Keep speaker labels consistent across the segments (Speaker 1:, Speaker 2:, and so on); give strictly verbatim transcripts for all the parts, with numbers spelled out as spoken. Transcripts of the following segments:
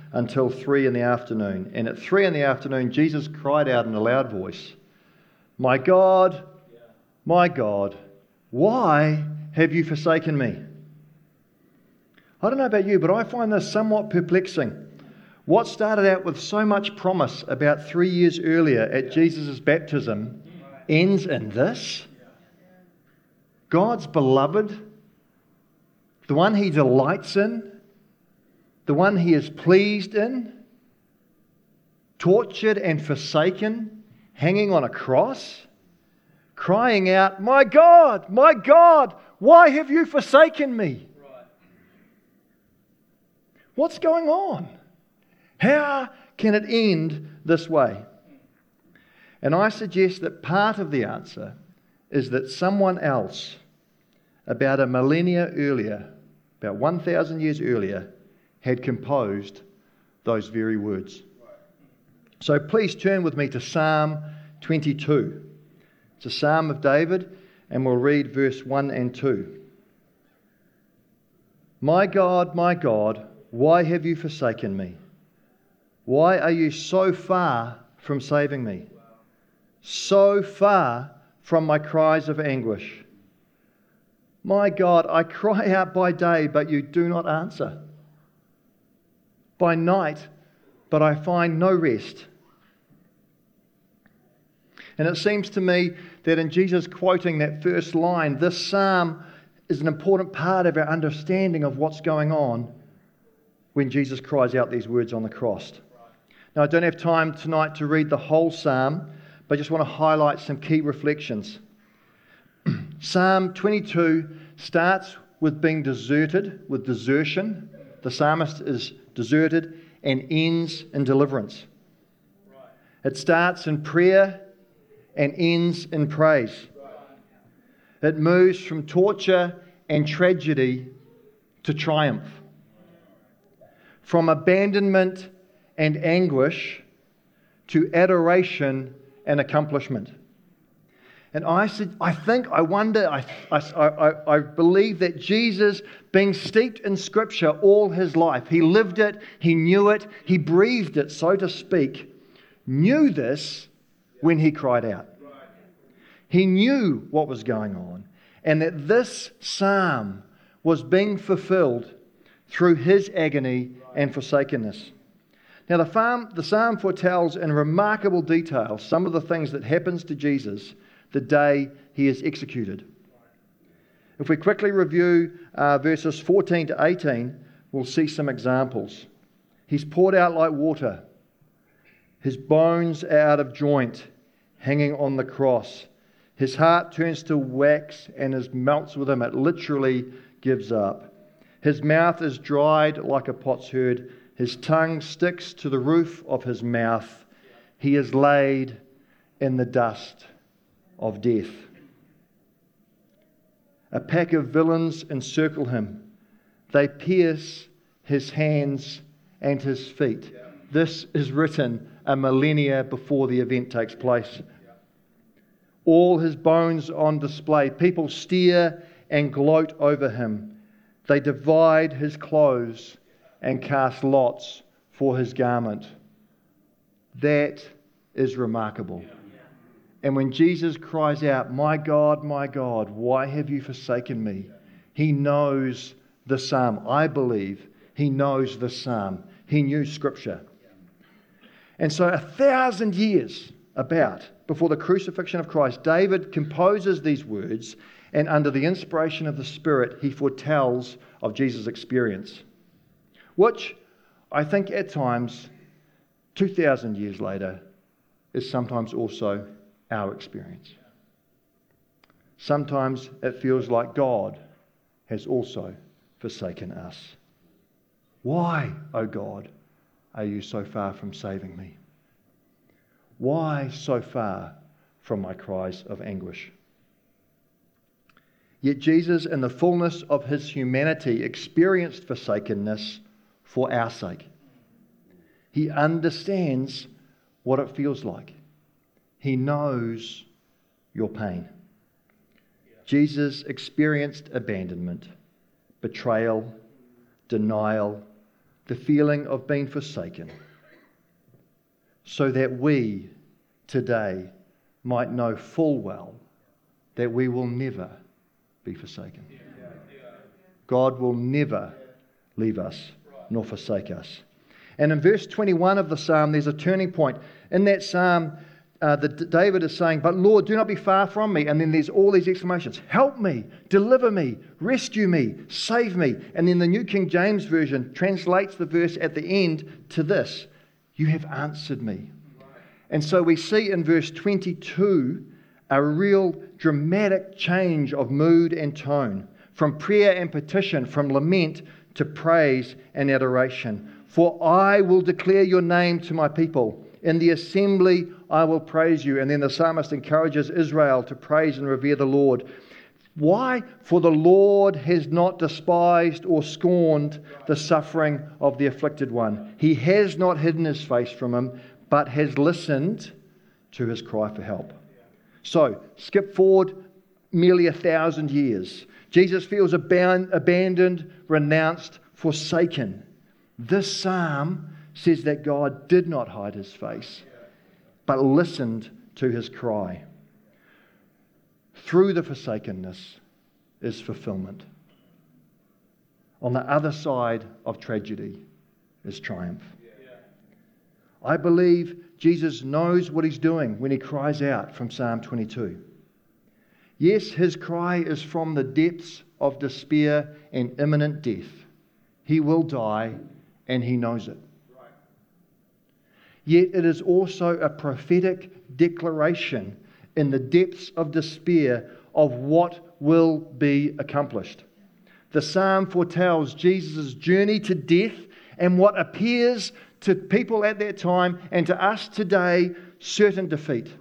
Speaker 1: until three in the afternoon. And at three in the afternoon, Jesus cried out in a loud voice, "My God, my God, why have you forsaken me?" I don't know about you, but I find this somewhat perplexing. What started out with so much promise about three years earlier at Jesus' baptism ends in this. God's beloved, the one he delights in, the one he is pleased in, tortured and forsaken, hanging on a cross, crying out, "My God, my God, why have you forsaken me?" What's going on? How can it end this way? And I suggest that part of the answer is that someone else, about a millennia earlier, about one thousand years earlier, had composed those very words. So please turn with me to Psalm twenty-two. It's a Psalm of David, and we'll read verse one and two. "My God, my God, why have you forsaken me? Why are you so far from saving me? So far from my cries of anguish. My God, I cry out by day, but you do not answer. By night, but I find no rest." And it seems to me that in Jesus quoting that first line, this psalm is an important part of our understanding of what's going on when Jesus cries out these words on the cross. Now, I don't have time tonight to read the whole psalm, but I just want to highlight some key reflections. Psalm twenty-two starts with being deserted, with desertion. The psalmist is deserted, and ends in deliverance. It starts in prayer and ends in praise. It moves from torture and tragedy to triumph. From abandonment and anguish to adoration and accomplishment. And I said, I think, I wonder, I, I, I, I believe that Jesus, being steeped in Scripture all his life, he lived it, he knew it, he breathed it, so to speak, knew this when he cried out. He knew what was going on, and that this psalm was being fulfilled through his agony and forsakenness. Now, the psalm, the psalm foretells in remarkable detail some of the things that happens to Jesus the day he is executed. If we quickly review uh, verses fourteen to eighteen, we'll see some examples. He's poured out like water. His bones are out of joint, hanging on the cross. His heart turns to wax and is melts with him. It literally gives up. His mouth is dried like a potsherd. His tongue sticks to the roof of his mouth. He is laid in the dust of death. A pack of villains encircle him. They pierce his hands and his feet. This is written a millennia before the event takes place. All his bones on display. People stare and gloat over him. They divide his clothes and cast lots for his garment. That is remarkable. And when Jesus cries out, "My God, my God, why have you forsaken me?" He knows the psalm. I believe he knows the psalm. He knew Scripture. And so a thousand years about before the crucifixion of Christ, David composes these words, and under the inspiration of the Spirit, he foretells of Jesus' experience, which I think at times, two thousand years later, is sometimes also our experience. Sometimes it feels like God has also forsaken us. Why, O God, are you so far from saving me? Why so far from my cries of anguish? Yet Jesus, in the fullness of his humanity, experienced forsakenness for our sake. He understands what it feels like. He knows your pain. Jesus experienced abandonment, betrayal, denial, the feeling of being forsaken, so that we today might know full well that we will never be forsaken. God will never leave us nor forsake us. And in verse twenty-one of the psalm, there's a turning point. In that psalm, uh, the, David is saying, "But Lord, do not be far from me." And then there's all these exclamations. "Help me, deliver me, rescue me, save me." And then the New King James Version translates the verse at the end to this: "You have answered me." And so we see in verse twenty-two a real dramatic change of mood and tone, from prayer and petition, from lament to praise and adoration. "For I will declare your name to my people. In the assembly I will praise you." And then the psalmist encourages Israel to praise and revere the Lord. Why? "For the Lord has not despised or scorned the suffering of the afflicted one. He has not hidden his face from him, but has listened to his cry for help." So, skip forward merely a thousand years. Jesus feels aban- abandoned, renounced, forsaken. This psalm says that God did not hide his face, but listened to his cry. Through the forsakenness is fulfillment. On the other side of tragedy is triumph. I believe Jesus knows what he's doing when he cries out from Psalm twenty-two. Yes, his cry is from the depths of despair and imminent death. He will die, and he knows it. Yet it is also a prophetic declaration in the depths of despair of what will be accomplished. The psalm foretells Jesus' journey to death and what appears to people at that time and to us today, certain defeat.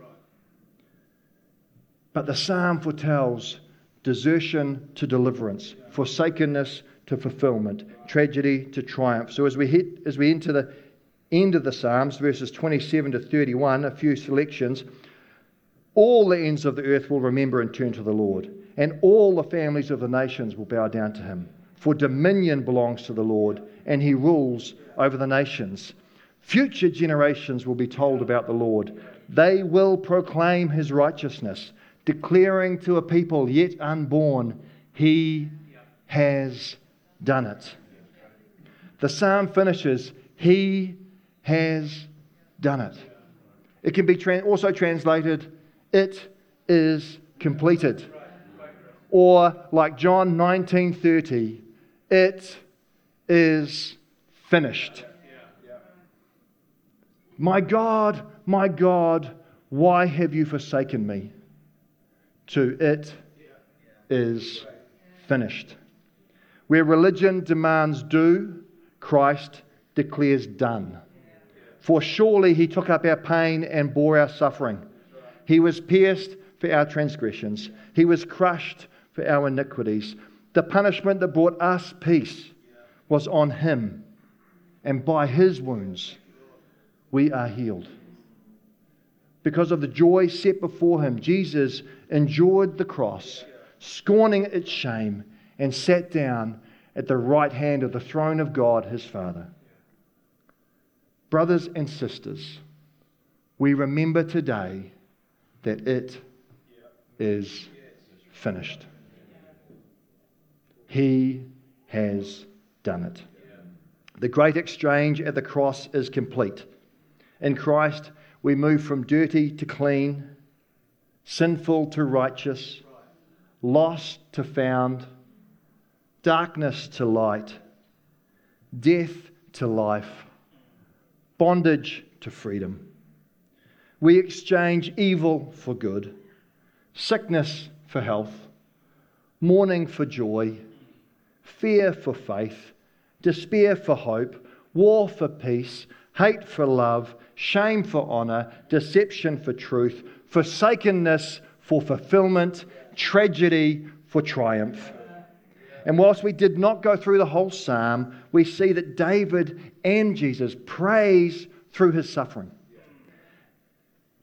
Speaker 1: But the psalm foretells desertion to deliverance, forsakenness to fulfillment, tragedy to triumph. So as we hit, as we enter the end of the Psalms, verses twenty-seven to thirty-one, a few selections, all the ends of the earth will remember and turn to the Lord, and all the families of the nations will bow down to him. For dominion belongs to the Lord, and he rules over the nations. Future generations will be told about the Lord. They will proclaim his righteousness, declaring to a people yet unborn, he has done it. The psalm finishes, he has done it. It can be tra- also translated, it is completed. Or like John nineteen thirty, it is finished. My God, my God, why have you forsaken me? To it is finished. Where religion demands do, Christ declares done. For surely he took up our pain and bore our suffering. He was pierced for our transgressions. He was crushed for our iniquities. The punishment that brought us peace was on him, and by his wounds we are healed. Because of the joy set before him, Jesus endured the cross, scorning its shame, and sat down at the right hand of the throne of God, his Father. Brothers and sisters, we remember today that it is finished. He has done it. The great exchange at the cross is complete. In Christ, we move from dirty to clean, sinful to righteous, lost to found, darkness to light, death to life, bondage to freedom. We exchange evil for good, sickness for health, mourning for joy, fear for faith, despair for hope, war for peace, hate for love, shame for honour, deception for truth, forsakenness for fulfillment, tragedy for triumph. And whilst we did not go through the whole psalm, we see that David and Jesus praise through his suffering.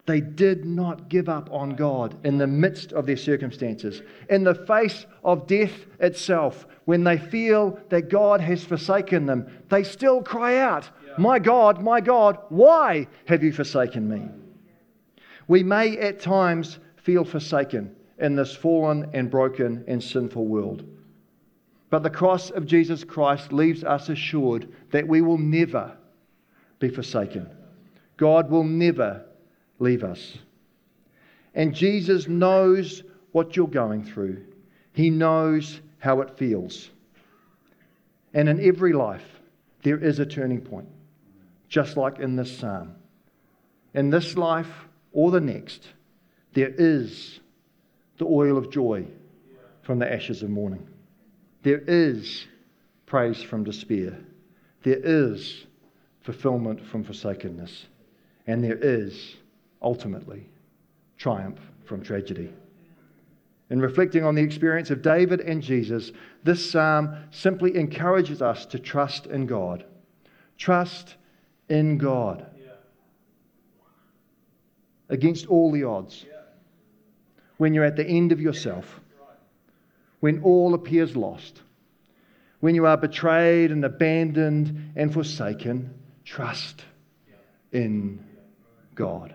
Speaker 1: They did not give up on God in the midst of their circumstances. In the face of death itself, when they feel that God has forsaken them, they still cry out, "My God, my God, why have you forsaken me?" We may at times feel forsaken in this fallen and broken and sinful world. But the cross of Jesus Christ leaves us assured that we will never be forsaken. God will never leave us. And Jesus knows what you're going through. He knows how it feels. And in every life, there is a turning point, just like in this psalm. In this life or the next, there is the oil of joy from the ashes of mourning. There is praise from despair. There is fulfillment from forsakenness. And there is, ultimately, triumph from tragedy. In reflecting on the experience of David and Jesus, this psalm simply encourages us to trust in God. Trust in God. Yeah. Against all the odds. Yeah. When you're at the end of yourself. When all appears lost. When you are betrayed and abandoned and forsaken, trust in God.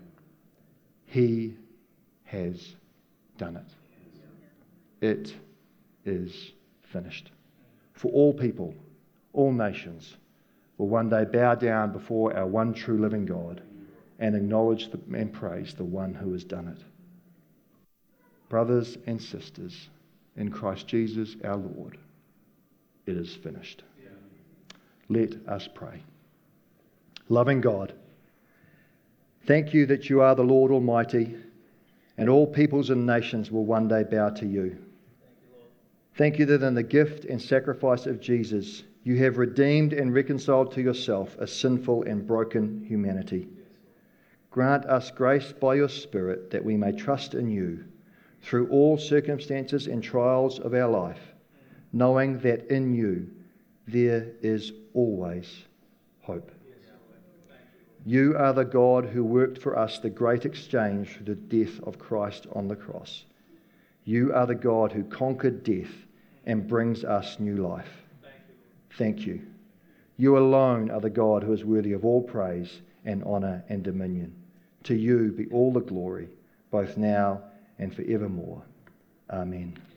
Speaker 1: He has done it. It is finished. For all people, all nations will one day bow down before our one true living God and acknowledge the, and praise the one who has done it. Brothers and sisters, in Christ Jesus our Lord, it is finished. Let us pray. Loving God, thank you that you are the Lord Almighty, and all peoples and nations will one day bow to you. Thank you that in the gift and sacrifice of Jesus, you have redeemed and reconciled to yourself a sinful and broken humanity. Grant us grace by your Spirit that we may trust in you through all circumstances and trials of our life, knowing that in you there is always hope. You are the God who worked for us the great exchange through the death of Christ on the cross. You are the God who conquered death and brings us new life. Thank you. You alone are the God who is worthy of all praise and honour and dominion. To you be all the glory, both now and forevermore. Amen.